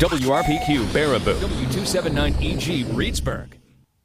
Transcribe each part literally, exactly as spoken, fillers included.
W R P Q Baraboo, W two seventy-nine E G Reedsburg.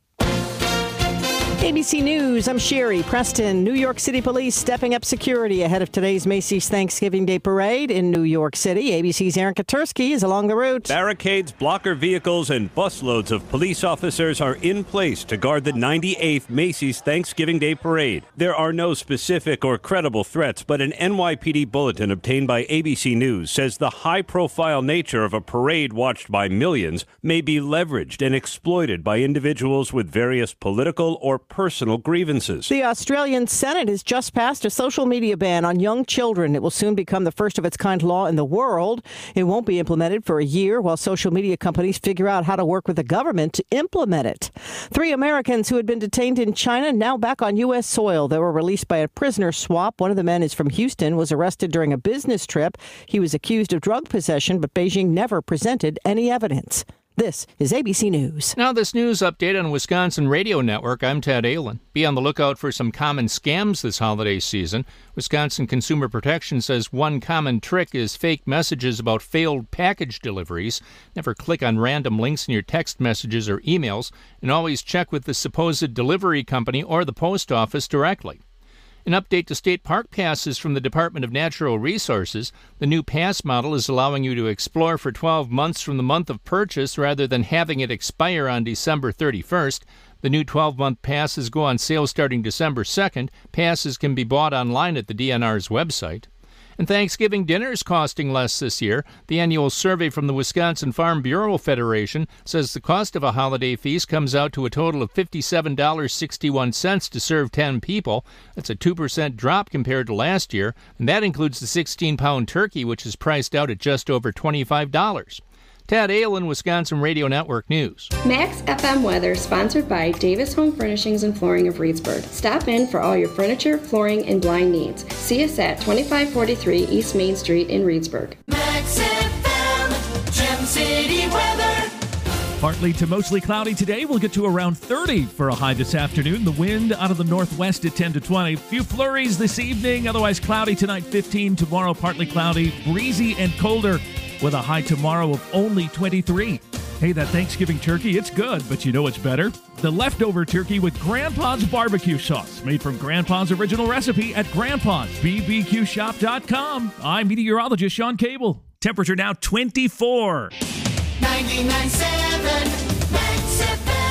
A B C News, I'm Sherry Preston. New York City Police stepping up security ahead of today's Macy's Thanksgiving Day Parade in New York City. A B C's Aaron Katursky is along the route. Barricades, blocker vehicles, and busloads of police officers are in place to guard the ninety-eighth Macy's Thanksgiving Day Parade. There are no specific or credible threats, but an N Y P D bulletin obtained by A B C News says the high-profile nature of a parade watched by millions may be leveraged and exploited by individuals with various political or personal grievances. The Australian Senate has just passed a social media ban on young children. It will soon become the first of its kind law in the world. It won't be implemented for a year while social media companies figure out how to work with the government to implement it. Three Americans who had been detained in China now back on U S soil. They were released by a prisoner swap. One of the men is from Houston, was arrested during a business trip. He was accused of drug possession, but Beijing never presented any evidence. This is A B C News. Now this news update on Wisconsin Radio Network. I'm Ted Ahlin. Be on the lookout for some common scams this holiday season. Wisconsin Consumer Protection says one common trick is fake messages about failed package deliveries. Never click on random links in your text messages or emails, and always check with the supposed delivery company or the post office directly. An update to state park passes from the Department of Natural Resources. The new pass model is allowing you to explore for twelve months from the month of purchase rather than having it expire on December thirty-first. The new twelve-month passes go on sale starting December second. Passes can be bought online at the D N R's website. And Thanksgiving dinner is costing less this year. The annual survey from the Wisconsin Farm Bureau Federation says the cost of a holiday feast comes out to a total of fifty-seven dollars and sixty-one cents to serve ten people. That's a two percent drop compared to last year, and that includes the sixteen-pound turkey, which is priced out at just over twenty-five dollars. Ted Ahlin, Wisconsin Radio Network News. Max F M weather sponsored by Davis Home Furnishings and Flooring of Reedsburg. Stop in for all your furniture, flooring, and blind needs. See us at twenty-five forty-three East Main Street in Reedsburg. Max F M, Gem City weather. Partly to mostly cloudy today. We'll get to around thirty for a high this afternoon. The wind out of the northwest at ten to twenty. Few flurries this evening. Otherwise cloudy tonight, fifteen. Tomorrow partly cloudy, breezy and colder, with a high tomorrow of only twenty-three. Hey, that Thanksgiving turkey, it's good, but you know what's better? The leftover turkey with Grandpa's barbecue sauce, made from Grandpa's original recipe at grandpas b b q shop dot com. I'm meteorologist Sean Cable. Temperature now twenty-four. ninety-nine point seven Max F M.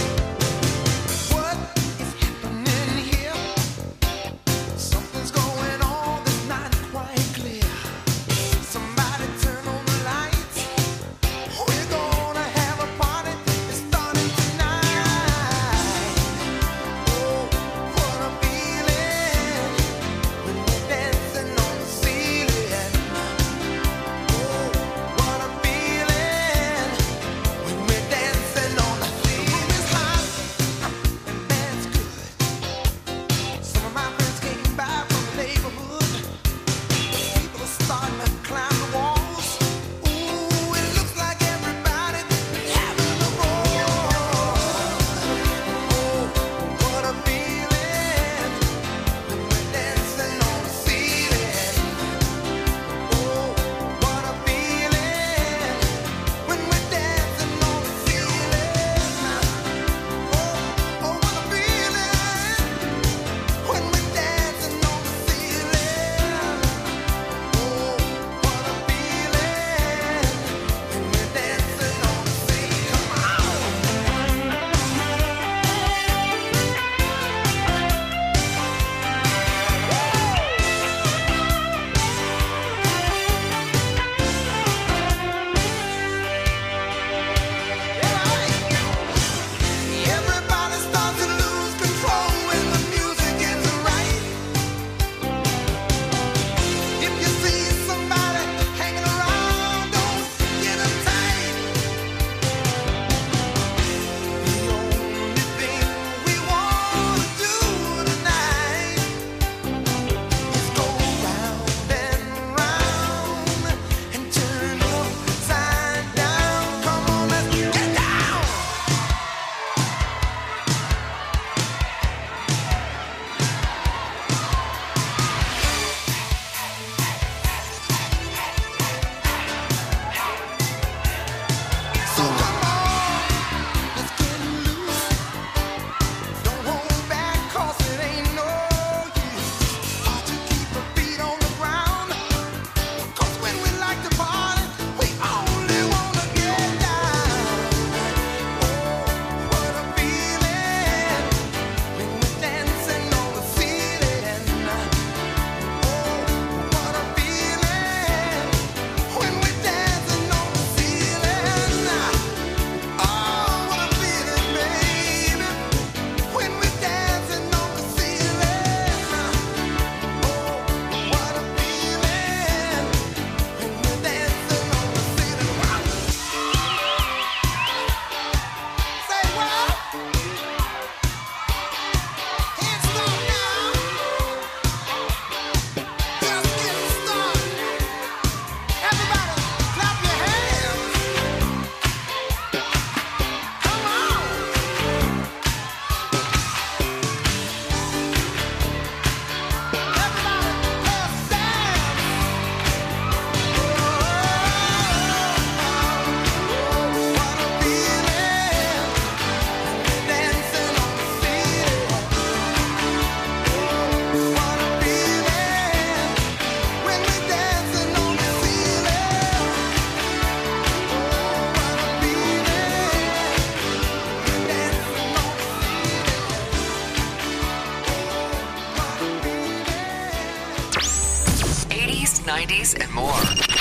What is happening here? Something's going eighties, nineties, and more.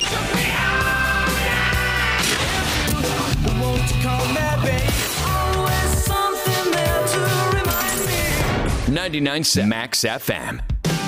ninety-nine point seven Max F M.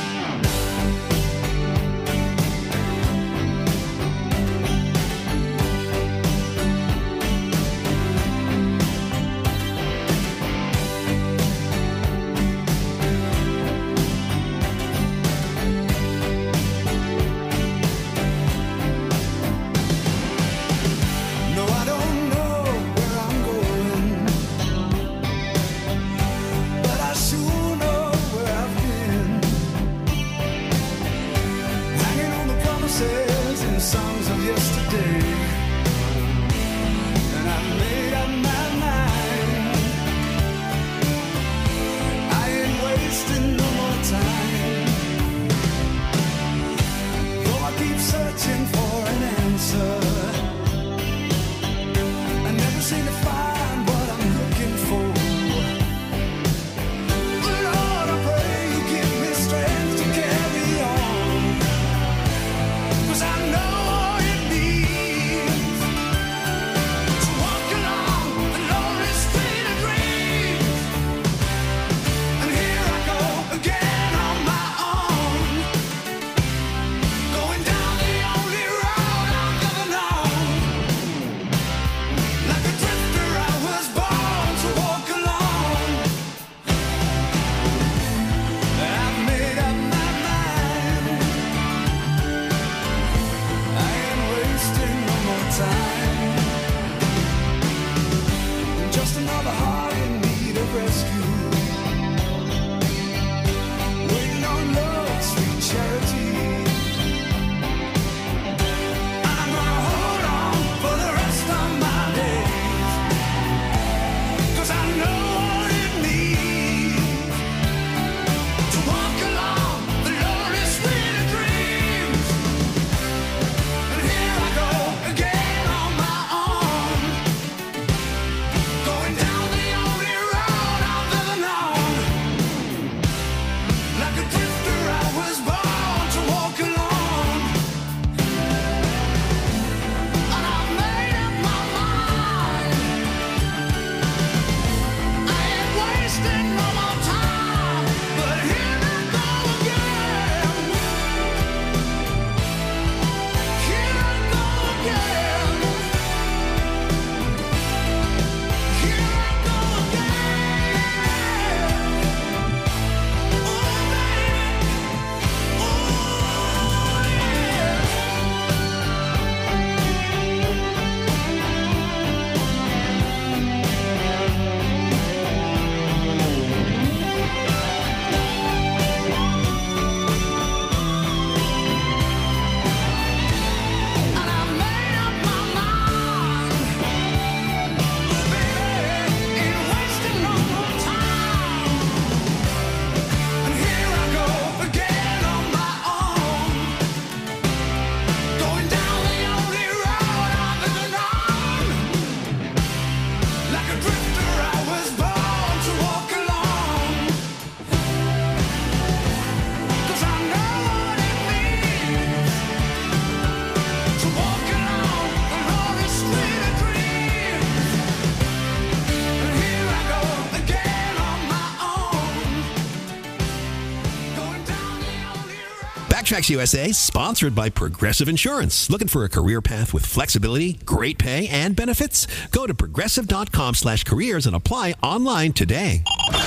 Backtracks U S A, sponsored by Progressive Insurance. Looking for a career path with flexibility, great pay, and benefits? Go to progressive.com slash careers and apply online today.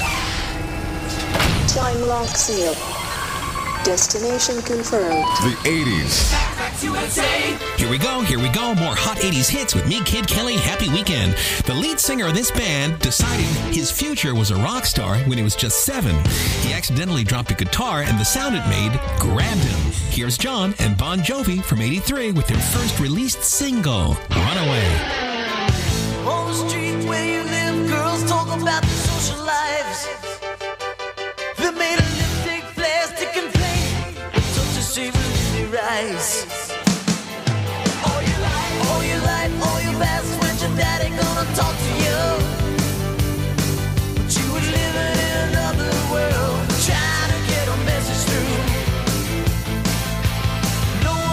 Time lock seal. Destination confirmed. The eighties. Here we go, here we go. More hot eighties hits with me, Kid Kelly. Happy weekend. The lead singer of this band decided his future was a rock star when he was just seven. He accidentally dropped a guitar and the sound it made grabbed him. Here's John and Bon Jovi from eighty-three with their first released single, Runaway. On the street where you live, girls talk about their social lives. They made a lipstick, plastic, and paint. Such a shame in their eyes. All your life, all your life, all your best friends, your daddy gonna talk to you. But you were living in another world, trying to get a message through. No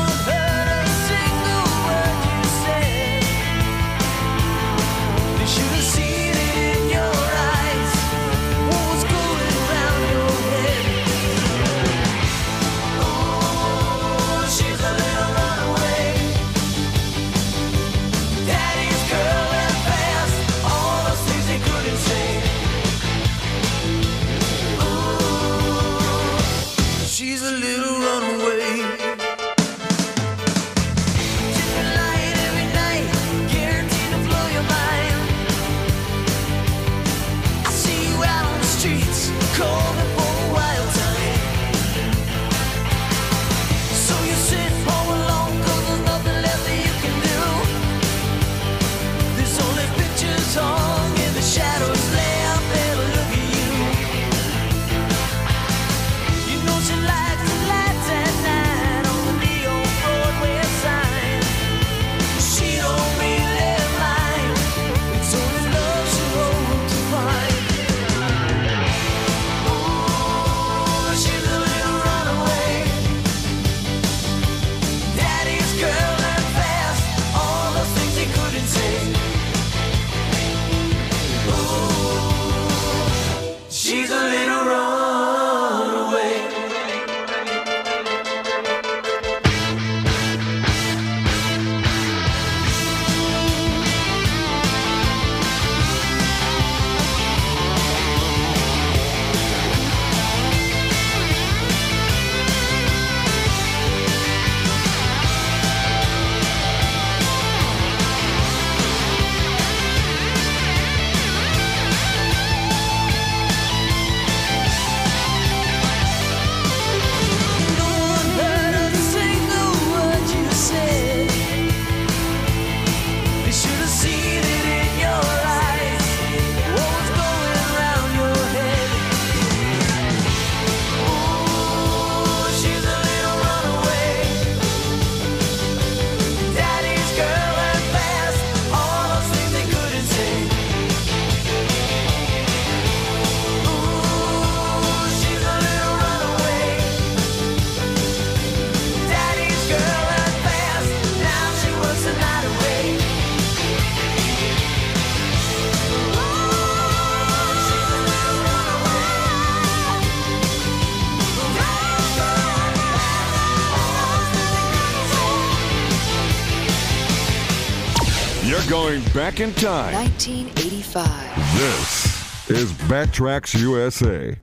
We're going back in time. nineteen eighty-five. This is Backtracks U S A.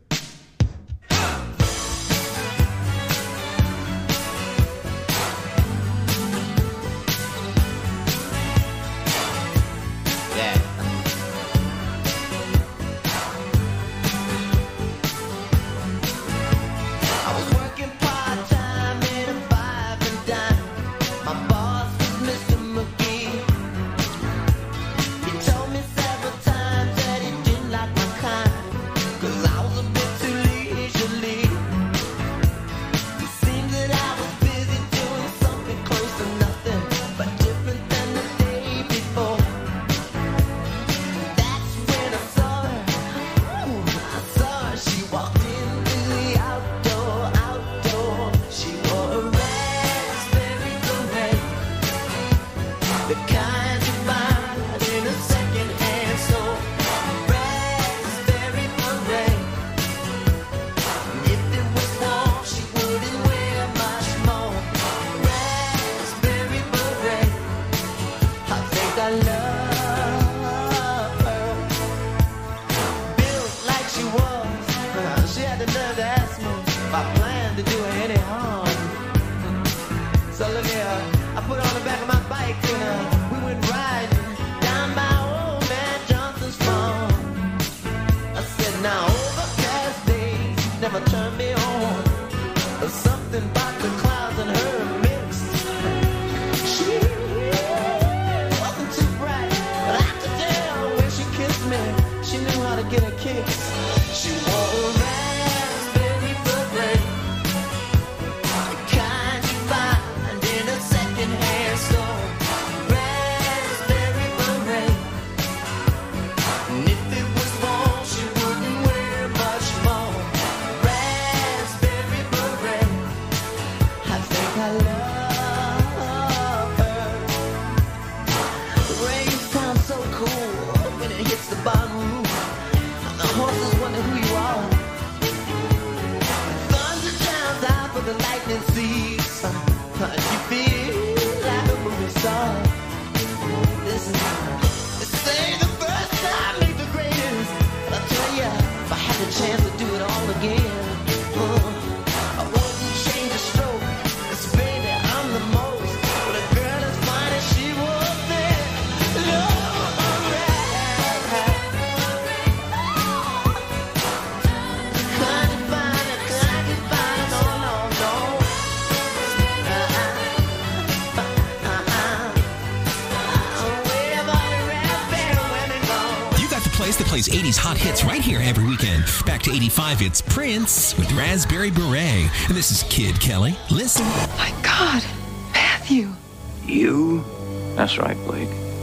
eighties hot hits right here every weekend. Back to eighty-five, it's Prince with Raspberry Beret. And this is Kid Kelly. Listen. My God, Matthew. You? That's right, Blake.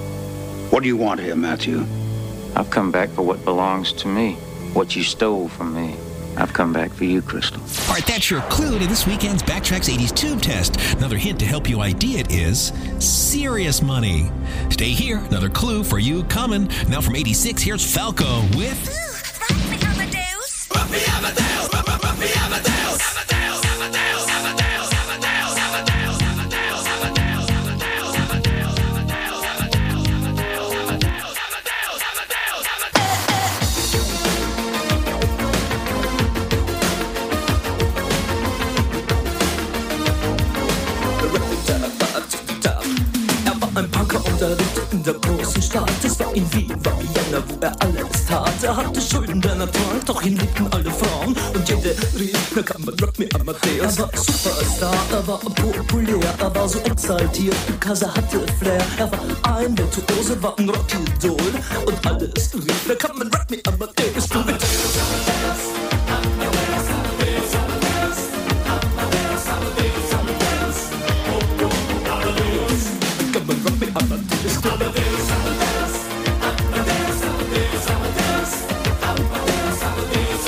What do you want here, Matthew? I've come back for what belongs to me. What you stole from me. I've come back for you, Crystal. All right, that's your clue to this weekend's Backtracks eighties Tube Test. Another hint to help you I D it is serious money. Stay here. Another clue for you coming. Now from eighty-six, here's Falco with... Buffy Amadeus. Buffy Amadeus. Buffy Amadeus. Amadeus. Amadeus. Amadeus. Amadeus. Amadeus. Amadeus. Amadeus. Amadeus. Ein Punker und er lebte in der großen Stadt. Es war in Wien, war Vienna, wo er alles tat. Er hatte Schulden, denn er trank, doch ihn liebten alle Frauen. Und jede rief, na kann man Rock Me Amadeus. Er war Superstar, er war populär, er war so exaltiert, because er hatte Flair. Er war ein Virtuose, war ein Rockidol. Und alles rief, na kann man Rock Me Amadeus. Du mit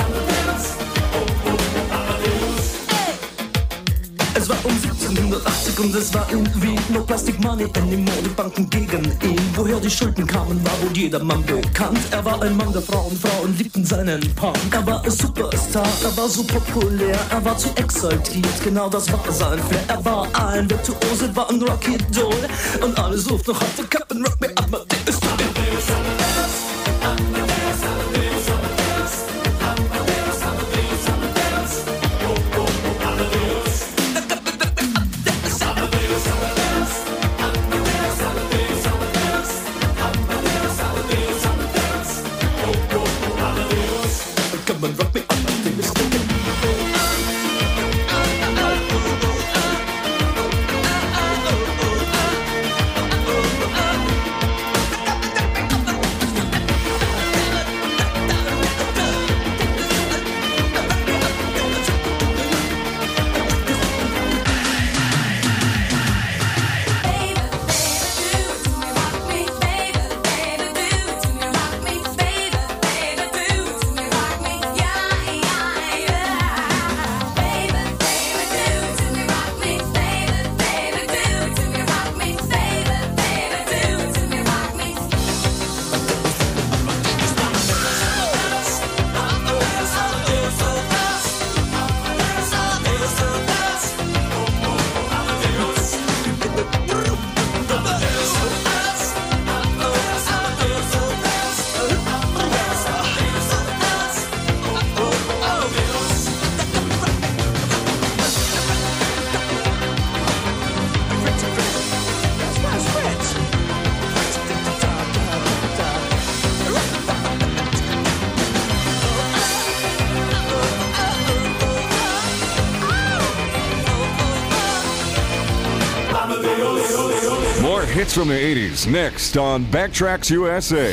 Es war um siebzehnhundertachtzig und es war irgendwie no Plastic Money anymore. Die Banken gegen ihn, woher die Schulden kamen, war wohl jedermann bekannt. Er war ein Mann der Frauen, Frauen liebten seinen Punk. Er war ein Superstar, er war so populär, er war zu exaltiert, genau das war sein Flair. Er war ein Virtuose, war ein Rocky-Doll und alle suchten noch heute Captain Rock Me Amadeus. More hits from the eighties next on Backtracks U S A.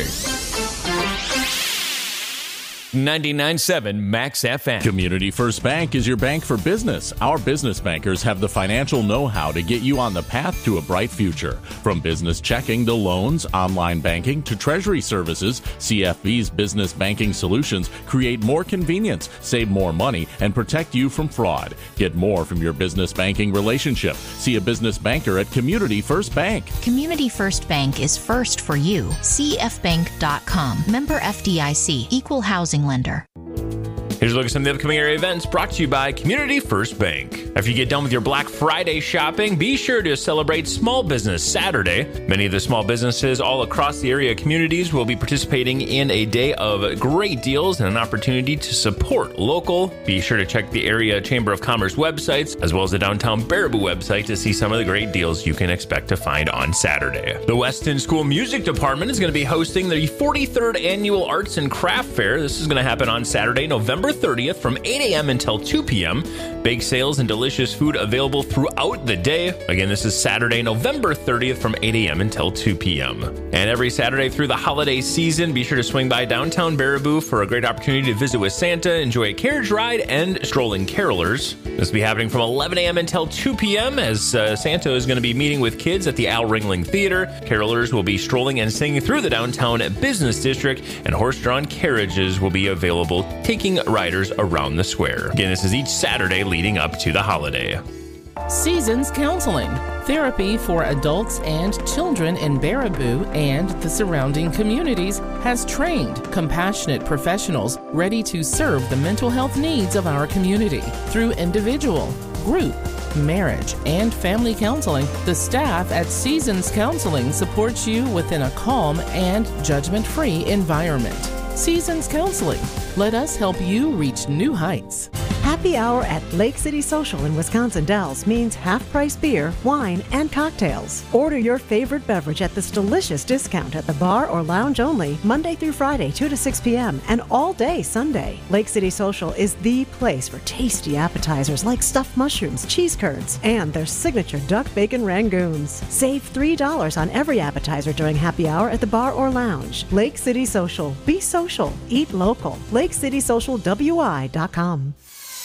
ninety-nine point seven Max F M. Community First Bank is your bank for business. Our business bankers have the financial know-how to get you on the path to a bright future. From business checking to loans, online banking to treasury services, C F B's business banking solutions create more convenience, save more money, and protect you from fraud. Get more from your business banking relationship. See a business banker at Community First Bank. Community First Bank is first for you. C F bank dot com. Member F D I C. Equal housing lender. Here's a look at some of the upcoming area events brought to you by Community First Bank. After you get done with your Black Friday shopping, be sure to celebrate Small Business Saturday. Many of the small businesses all across the area communities will be participating in a day of great deals and an opportunity to support local. Be sure to check the area Chamber of Commerce websites as well as the Downtown Baraboo website to see some of the great deals you can expect to find on Saturday. The Weston School Music Department is going to be hosting the forty-third Annual Arts and Craft Fair. This is going to happen on Saturday, November thirtieth from eight a.m. until two p.m. Bake sales and delicious food available throughout the day. Again, this is Saturday, November thirtieth from eight a.m. until two p.m. And every Saturday through the holiday season, be sure to swing by Downtown Baraboo for a great opportunity to visit with Santa, enjoy a carriage ride, and strolling carolers. This will be happening from eleven a.m. until two p.m. as uh, Santa is going to be meeting with kids at the Al Ringling Theater. Carolers will be strolling and singing through the downtown business district, and horse-drawn carriages will be available, taking riders around the square. Again, this is each Saturday leading up to the holiday. Seasons Counseling, therapy for adults and children in Baraboo and the surrounding communities, has trained, compassionate professionals ready to serve the mental health needs of our community. Through individual, group, marriage, and family counseling, the staff at Seasons Counseling supports you within a calm and judgment-free environment. Seasons Counseling. Let us help you reach new heights. Happy Hour at Lake City Social in Wisconsin Dells means half-price beer, wine, and cocktails. Order your favorite beverage at this delicious discount at the bar or lounge only, Monday through Friday, two to six p.m., and all day Sunday. Lake City Social is the place for tasty appetizers like stuffed mushrooms, cheese curds, and their signature duck bacon rangoons. Save three dollars on every appetizer during Happy Hour at the bar or lounge. Lake City Social. Be social. Eat local. lake city social w i dot com.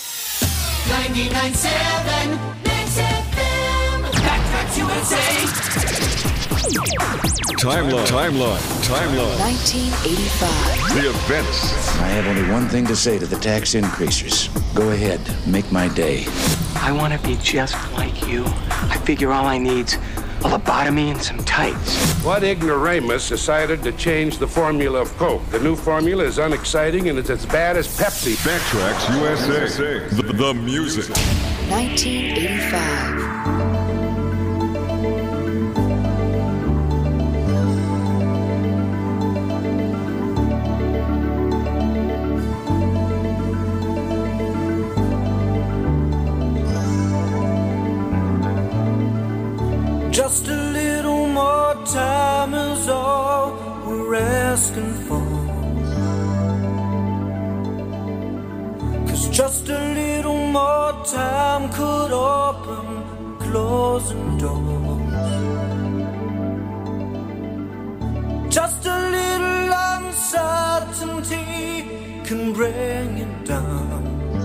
ninety-nine point seven Max F M. Backtracks U S A. Timeline, timeline, timeline. nineteen eighty-five. The events. I have only one thing to say to the tax increasers. Go ahead, make my day. I want to be just like you. I feel figure all I need's a lobotomy and some tights. One ignoramus decided to change the formula of Coke. The new formula is unexciting and it's as bad as Pepsi. Backtracks U S A. The, the music. nineteen eighty-five. Just a little more time is all we're asking for. 'Cause just a little more time could open closing doors. Just a little uncertainty can bring it down.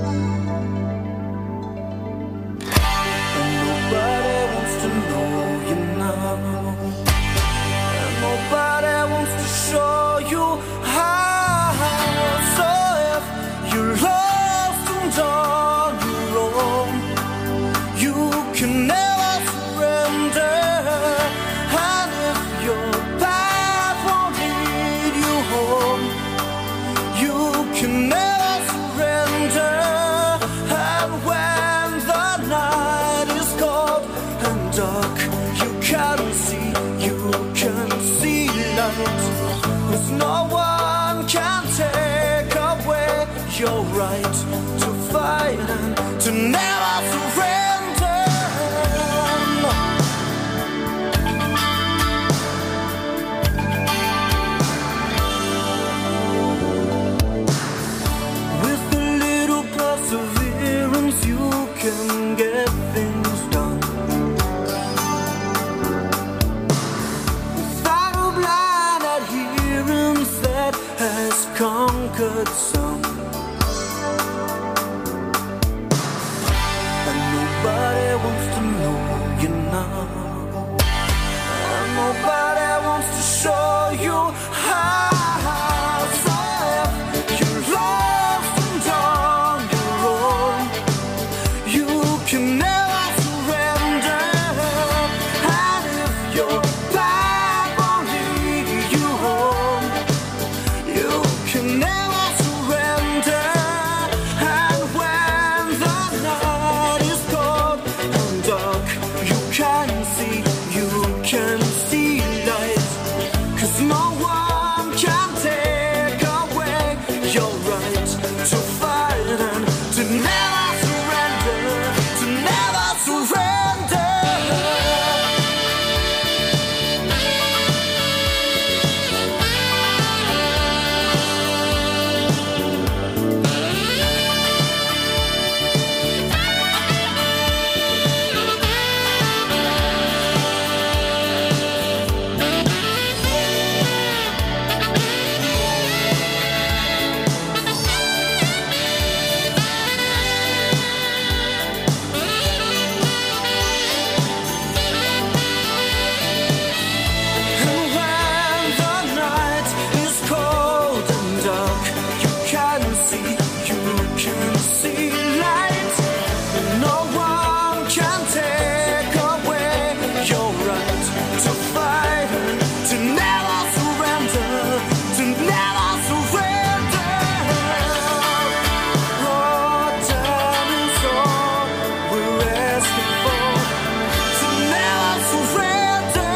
And nobody wants to know you now. And nobody wants to show you how. So if you're lost and on your own, you can never surrender. And if your path won't lead you home, you can never surrender. And when the night is cold and dark, you can see, you can see light. 'Cause no one can take away your right to fight and to never surrender. With a little perseverance, you can get things done. Without a blind adherence that has conquered some. And nobody wants to know you now. And nobody wants to show you how. So if you're lost and on your own, you can never surrender. And if your path won't lead you home, you can never surrender. And when the night is cold and dark, you can see, you can see light. 'Cause no one can take away your right to fight and to never surrender, to never surrender. And when the night is cold and dark, you can see, you can see light. And no one can take away your right to fight and to never surrender, to never surrender. Oh, time is all we're asking for, to never surrender.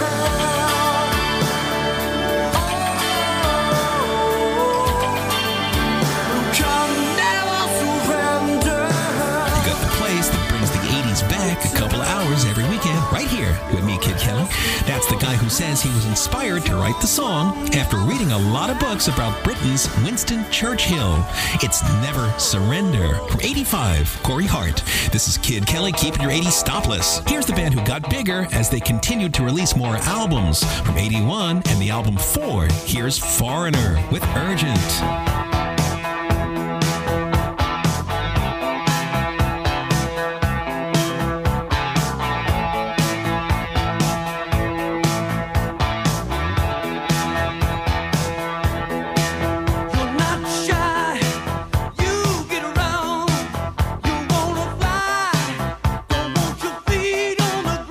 Can never surrender. You got the place that brings the eighties back a couple of hours every weekend, right here with me, Kid Kelly. That's the guy who says he was inspired to write the song after reading a lot of books about Britain's Winston Churchill. It's Never Surrender. From eighty-five, Corey Hart. This is Kid Kelly, keeping your eighties stopless. Here's the band who got bigger as they continued to release more albums. From eighty-one and the album Four, here's Foreigner with Urgent. You're not shy, you get around, you wanna fly, don't want your feet on the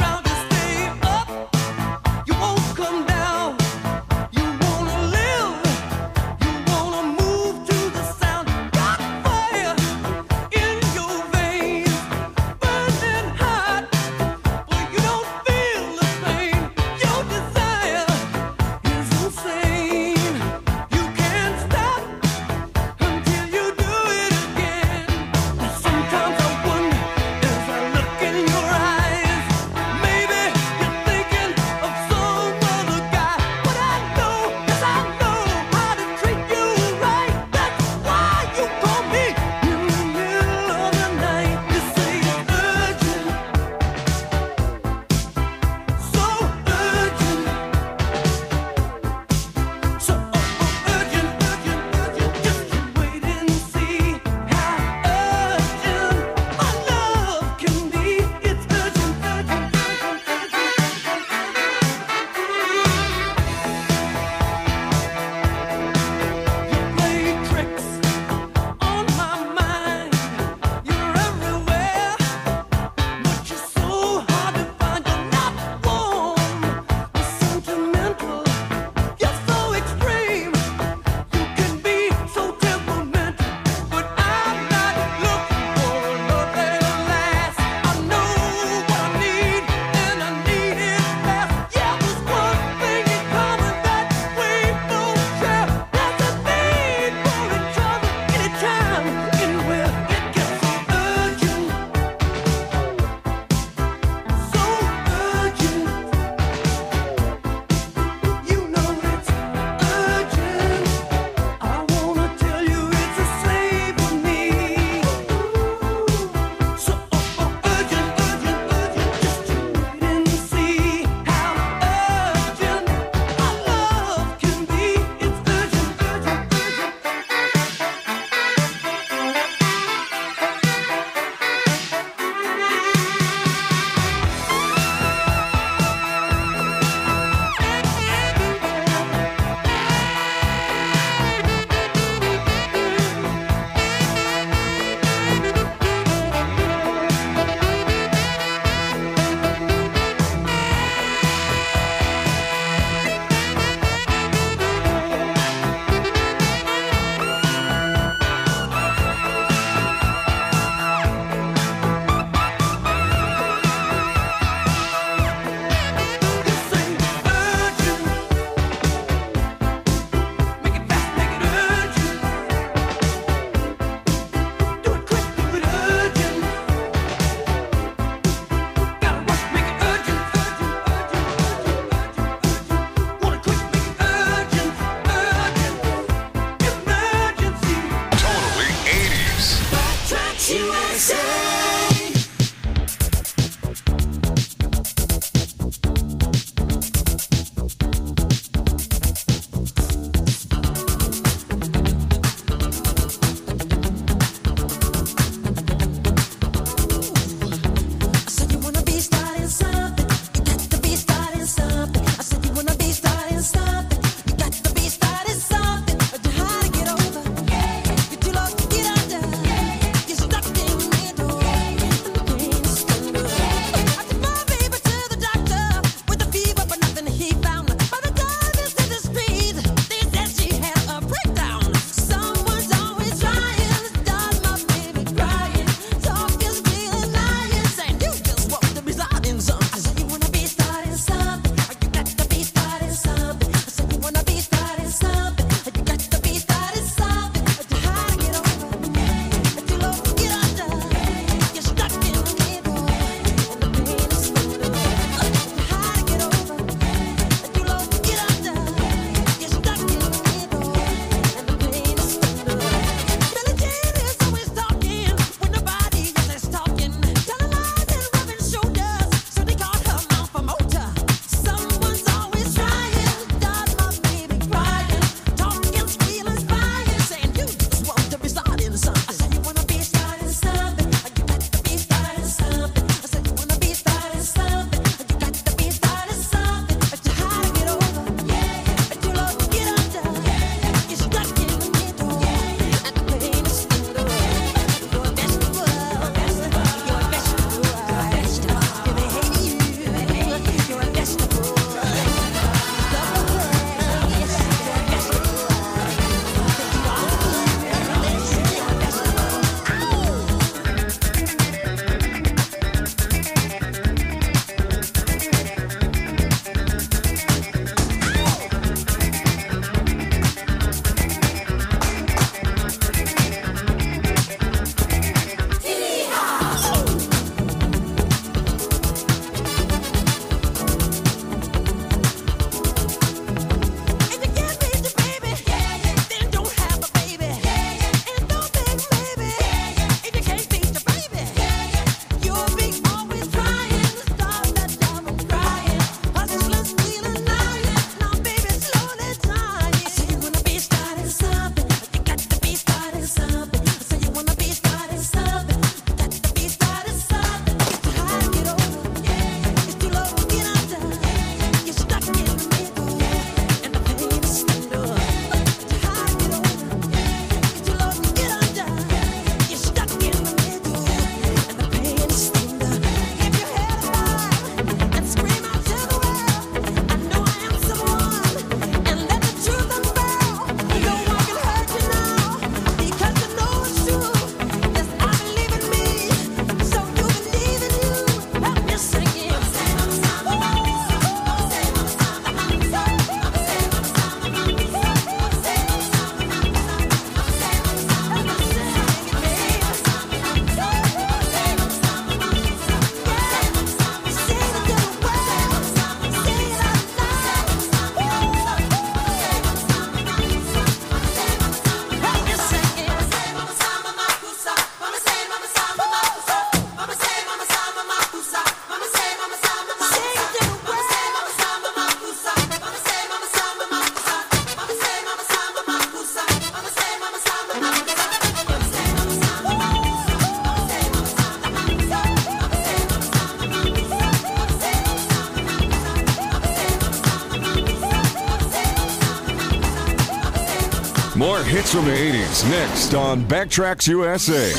More hits from the eighties next on Backtracks U S A.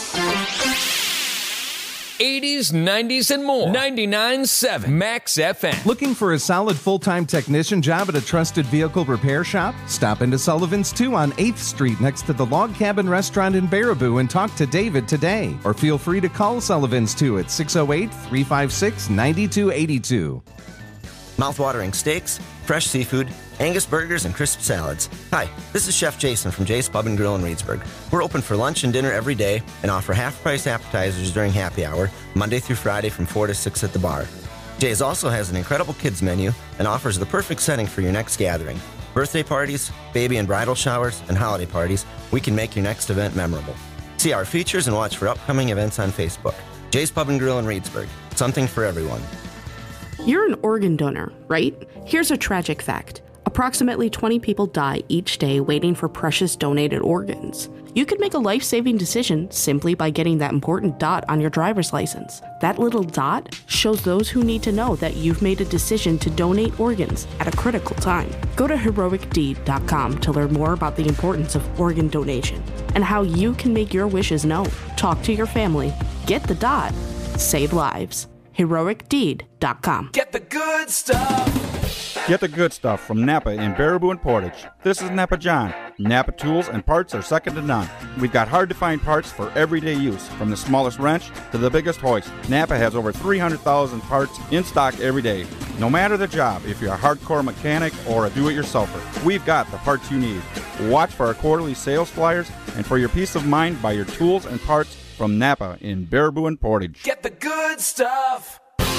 eighties, nineties, and more. ninety-nine point seven Max F M. Looking for a solid full-time technician job at a trusted vehicle repair shop? Stop into Sullivan's two on eighth Street next to the Log Cabin Restaurant in Baraboo and talk to David today. Or feel free to call Sullivan's two at six oh eight, three five six, nine two eight two. Mouth-watering steaks, fresh seafood, Angus burgers, and crisp salads. Hi, this is Chef Jason from Jay's Pub and Grill in Reedsburg. We're open for lunch and dinner every day and offer half-price appetizers during happy hour, Monday through Friday from four to six at the bar. Jay's also has an incredible kids menu and offers the perfect setting for your next gathering. Birthday parties, baby and bridal showers, and holiday parties, we can make your next event memorable. See our features and watch for upcoming events on Facebook. Jay's Pub and Grill in Reedsburg. Something for everyone. You're an organ donor, right? Here's a tragic fact. Approximately twenty people die each day waiting for precious donated organs. You could make a life-saving decision simply by getting that important dot on your driver's license. That little dot shows those who need to know that you've made a decision to donate organs at a critical time. Go to heroic deed dot com to learn more about the importance of organ donation and how you can make your wishes known. Talk to your family. Get the dot. Save lives. heroic deed dot com. Get the good stuff. Get the good stuff from Napa in Baraboo and Portage. This is Napa John. Napa tools and parts are second to none. We've got hard-to-find parts for everyday use, from the smallest wrench to the biggest hoist. Napa has over three hundred thousand parts in stock every day. No matter the job, if you're a hardcore mechanic or a do-it-yourselfer, we've got the parts you need. Watch for our quarterly sales flyers, and for your peace of mind, buy your tools and parts from Napa in Baraboo and Portage. Get the good stuff.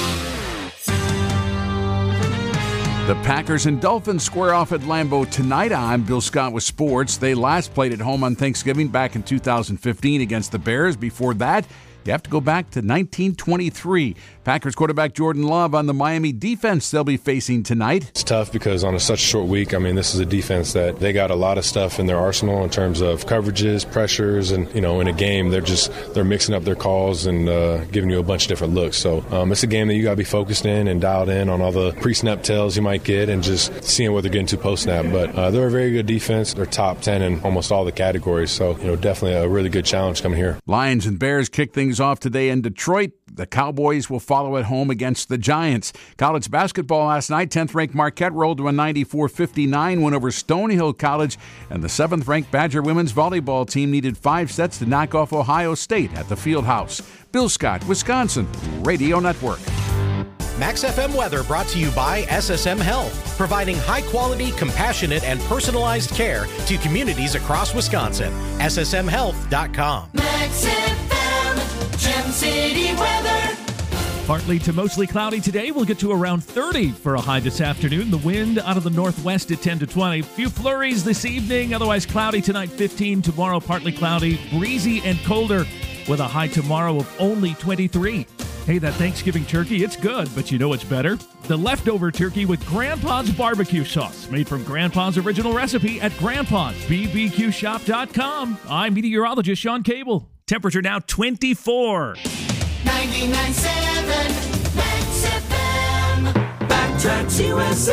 The Packers and Dolphins square off at Lambeau tonight. I'm Bill Scott with sports. They last played at home on Thanksgiving back in two thousand fifteen against the Bears. Before that, you have to go back to nineteen twenty-three. Packers quarterback Jordan Love on the Miami defense they'll be facing tonight. It's tough because on a such a short week, I mean, this is a defense that they got a lot of stuff in their arsenal in terms of coverages, pressures, and, you know, in a game, they're just, they're mixing up their calls and uh, giving you a bunch of different looks. So um, it's a game that you got to be focused in and dialed in on all the pre-snap tells you might get and just seeing what they're getting to post-snap. But uh, they're a very good defense. They're top ten in almost all the categories. So, you know, definitely a really good challenge coming here. Lions and Bears kick things off today in Detroit. The Cowboys will follow at home against the Giants. College basketball last night, tenth-ranked Marquette rolled to a ninety-four fifty-nine win over Stony Hill College, and the seventh-ranked Badger women's volleyball team needed five sets to knock off Ohio State at the Fieldhouse. Bill Scott, Wisconsin Radio Network. Max F M weather brought to you by S S M Health, providing high-quality, compassionate, and personalized care to communities across Wisconsin. S S M health dot com. Max F M, Gem City weather. Partly to mostly cloudy today. We'll get to around thirty for a high this afternoon. The wind out of the northwest at ten to twenty. Few flurries this evening. Otherwise cloudy tonight, fifteen. Tomorrow, partly cloudy, breezy and colder with a high tomorrow of only twenty-three. Hey, that Thanksgiving turkey, it's good, but you know what's better? The leftover turkey with Grandpa's barbecue sauce, made from Grandpa's original recipe at grandpas b b q shop dot com. I'm meteorologist Sean Cable. Temperature now twenty-four. ninety-nine point seven Max F M. Backtracks U S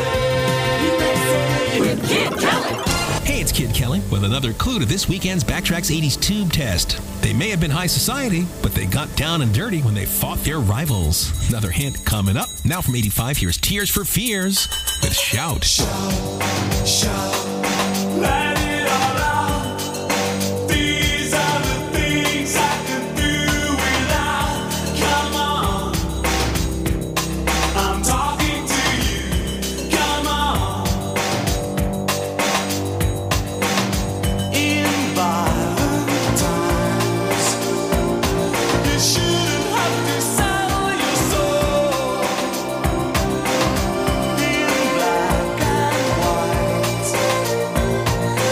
A. With Kid Kelly. Hey, it's Kid Kelly with another clue to this weekend's Backtracks eighties Tube Test. They may have been high society, but they got down and dirty when they fought their rivals. Another hint coming up. Now from eighty-five, here's Tears for Fears with Shout. Shout, shout, let it all out. These are the things I can do without. Come on, I'm talking to you. Come on. In violent times, you shouldn't have to sell your soul. In black and white,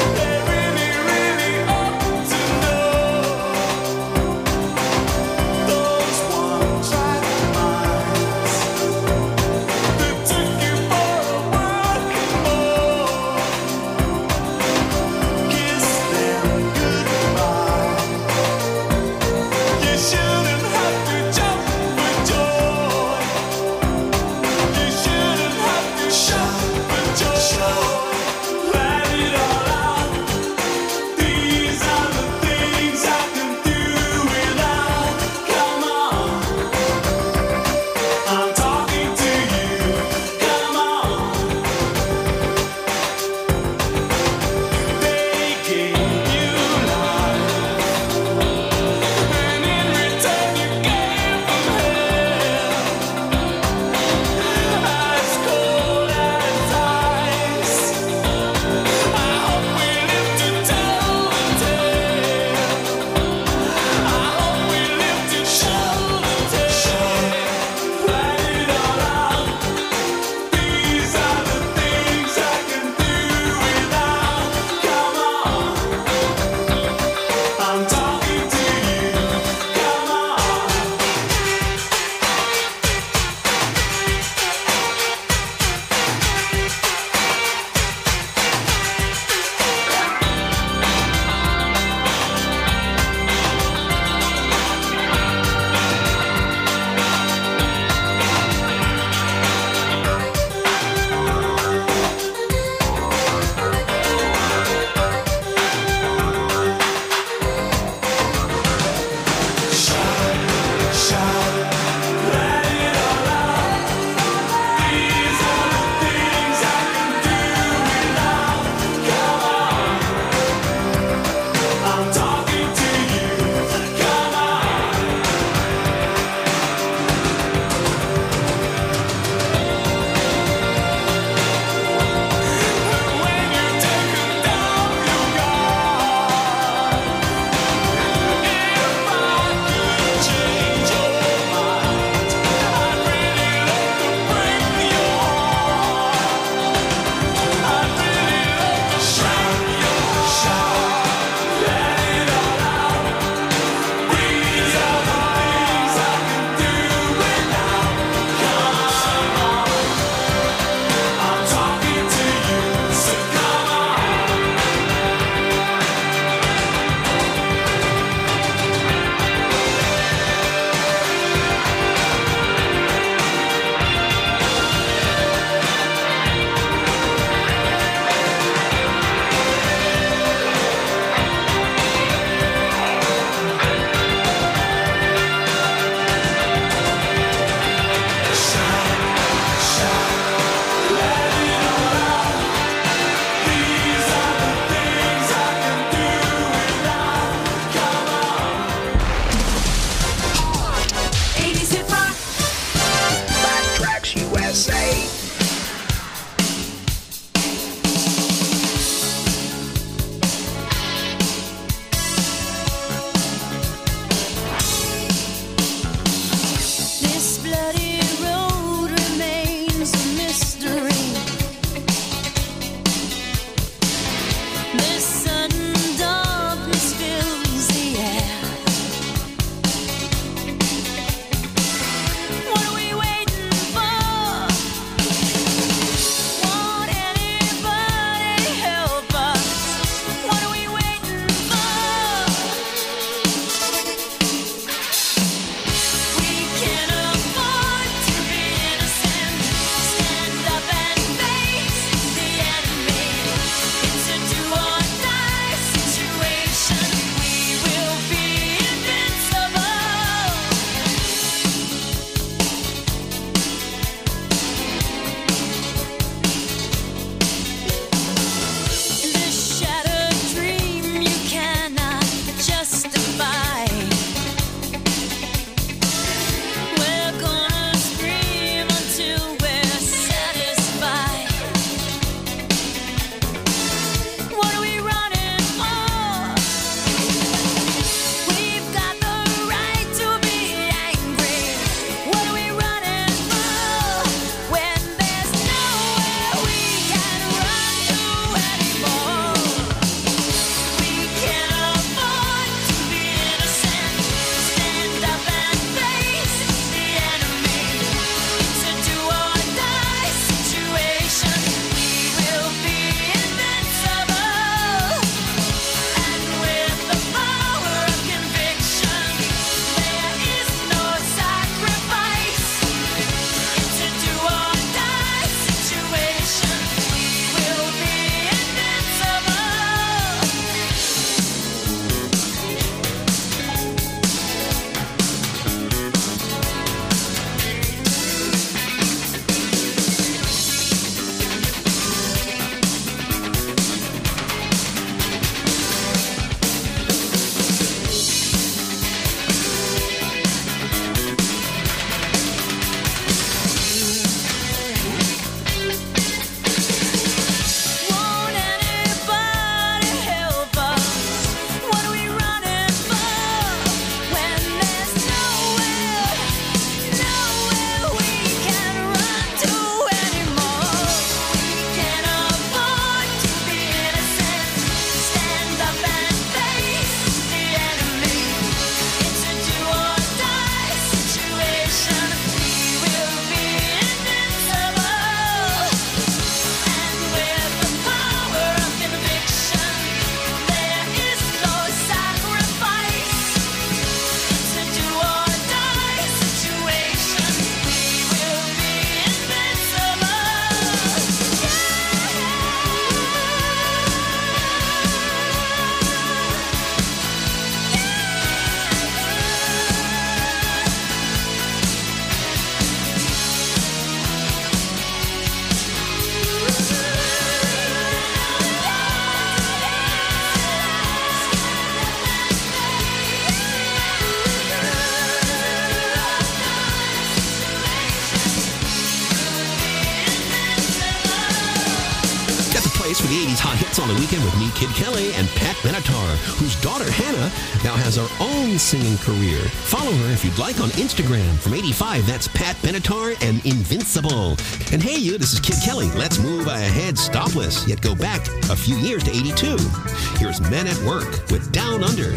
place for the eighties hot hits on the weekend with me, Kid Kelly, and Pat Benatar, whose daughter Hannah now has her own singing career. Follow her if you'd like on Instagram. From eighty-five, that's Pat Benatar and Invincible. And hey you, this is Kid Kelly. Let's move ahead stopless, yet go back a few years to eighty-two. Here's Men at Work with Down Under.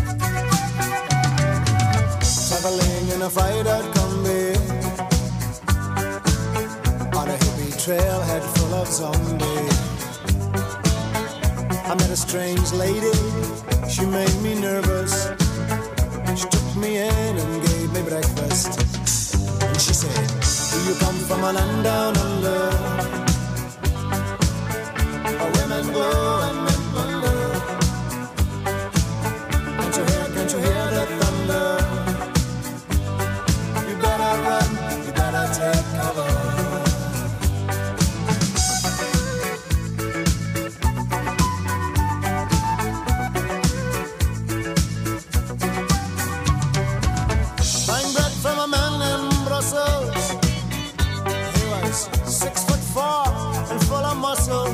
Traveling in a fried-out Kombi on a hippie trailhead full of zombies. I met a strange lady, she made me nervous. She took me in and gave me breakfast. And she said, do you come from a land down under? Where women go and men wonder. Can't you hear, can't you hear the thunder? You better run, you better take cover. Six foot four and full of muscle.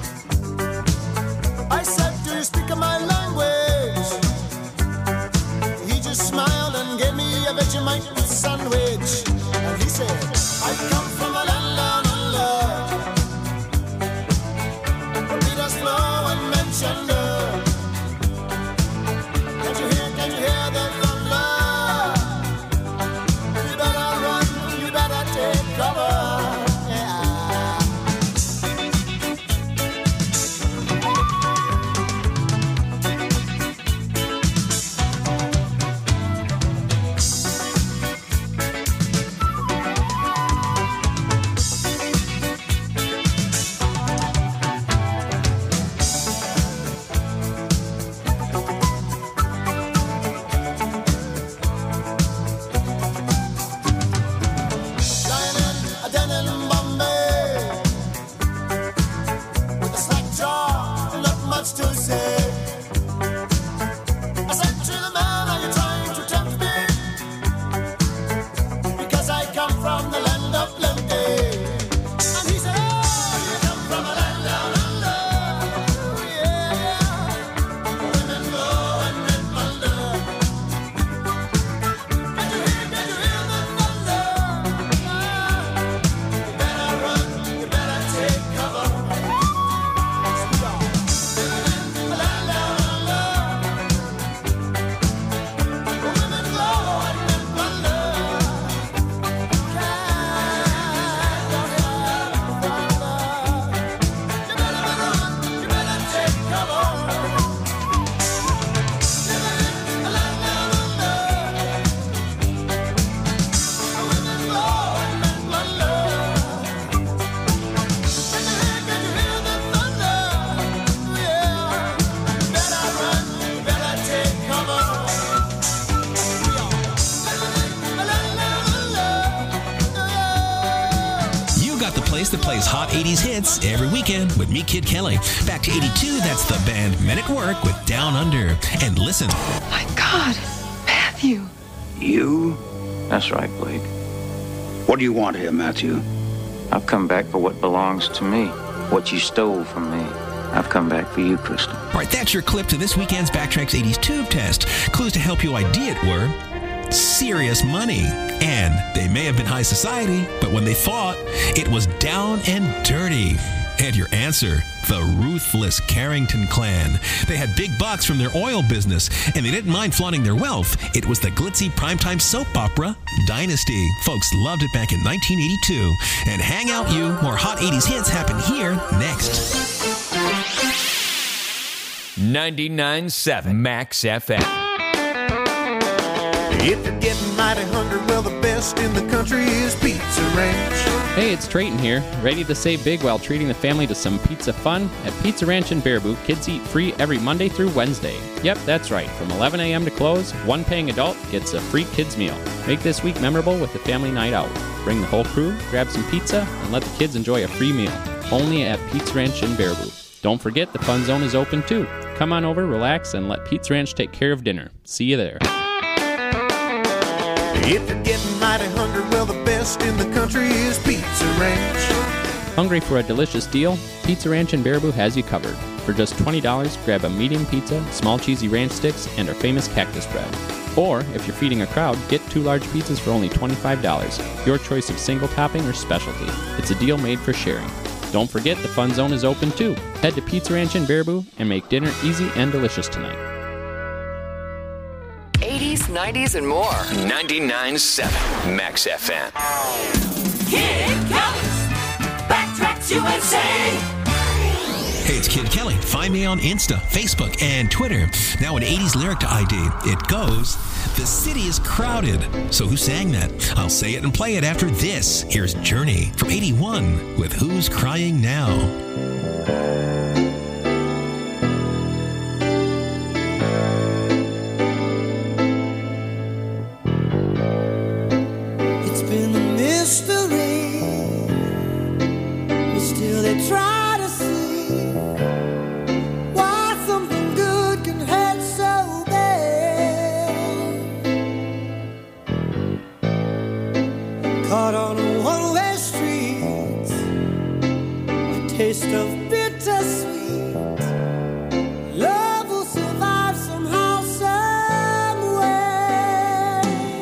I said, do you speak my language? He just smiled and gave me a Vegemite sandwich. And he said, I come from a land down under, where Peter's flow and mentioned. Can't you hear, can't you hear the thunder? You better run, you better take cover. That plays hot eighties hits every weekend with me, Kid Kelly. Back to eighty-two, that's the band Men at Work with Down Under. And listen. My God, Matthew. You? That's right, Blake. What do you want here, Matthew? I've come back for what belongs to me, what you stole from me. I've come back for you, Crystal. All right, that's your clip to this weekend's Backtracks eighties Tube Test. Clues to help you I D it were serious money. And they may have been high society, but when they thought, it was down and dirty. And your answer, the ruthless Carrington clan. They had big bucks from their oil business, and they didn't mind flaunting their wealth. It was the glitzy primetime soap opera, Dynasty. Folks loved it back in nineteen eighty-two. And hang out you, more hot eighties hits happen here next. ninety-nine point seven Max F M. If you're getting mighty hungry, well, the best in the country is Pizza Ranch. Hey, it's Trayton here, ready to save big while treating the family to some pizza fun. At Pizza Ranch in Baraboo, kids eat free every Monday through Wednesday. Yep, that's right. From eleven a.m. to close, one paying adult gets a free kids meal. Make this week memorable with the family night out. Bring the whole crew, grab some pizza, and let the kids enjoy a free meal. Only at Pizza Ranch in Baraboo. Don't forget, the Fun Zone is open too. Come on over, relax, and let Pizza Ranch take care of dinner. See you there. If you're getting mighty hungry, well, the best in the country is Pizza Ranch. Hungry for a delicious deal? Pizza Ranch in Baraboo has you covered. For just twenty dollars, grab a medium pizza, small cheesy ranch sticks, and our famous cactus bread. Or, if you're feeding a crowd, get two large pizzas for only twenty-five dollars. Your choice of single topping or specialty. It's a deal made for sharing. Don't forget the Fun Zone is open too. Head to Pizza Ranch in Baraboo and make dinner easy and delicious tonight. eighties, nineties, and more. ninety-nine point seven Max F M. Kid Kelly's Backtracks U S A. Hey, it's Kid Kelly. Find me on Insta, Facebook, and Twitter. Now an eighties lyric to I D. It goes, the city is crowded. So who sang that? I'll say it and play it after this. Here's Journey from eighty-one with Who's Crying Now? It's been a mystery, but still they try to see why something good can hurt so bad. Caught on a one-way street, a taste of bittersweet. Love will survive somehow, some way.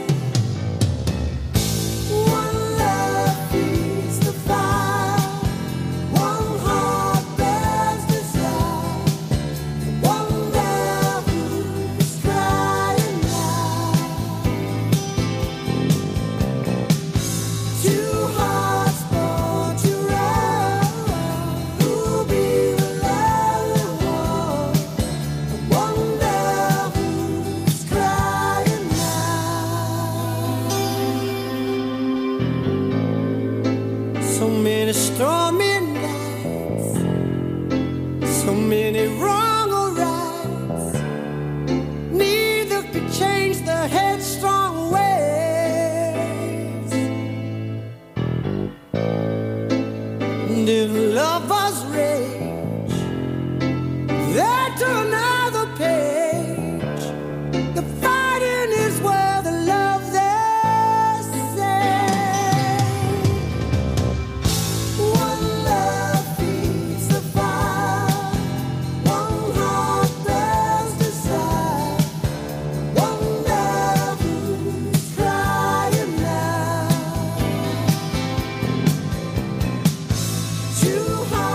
One love feeds the fire, one heart bears desire, one love who's crying now. Two hearts born to run, who'll be the lonely one? One love who's crying now. So many stormy nights, so many wrong or rights. Neither could change the headstrong ways. And if lovers rage, they turn another page. The fighting is where the love they say. One love feeds the fire, one heart bears desire, one love who's crying now. Two hearts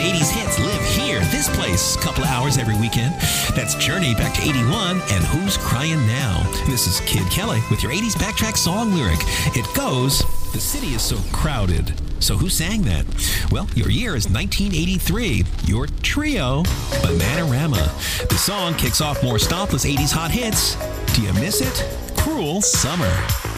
eighties hits live here, this place, a couple of hours every weekend. That's Journey back to eighty-one and Who's Crying Now? And this is Kid Kelly with your eighties Backtrack song lyric. It goes, the city is so crowded. So who sang that? Well, your year is nineteen eighty-three. Your trio, Bananarama. The song kicks off more stompless eighties hot hits. Do you miss it? Cruel Summer.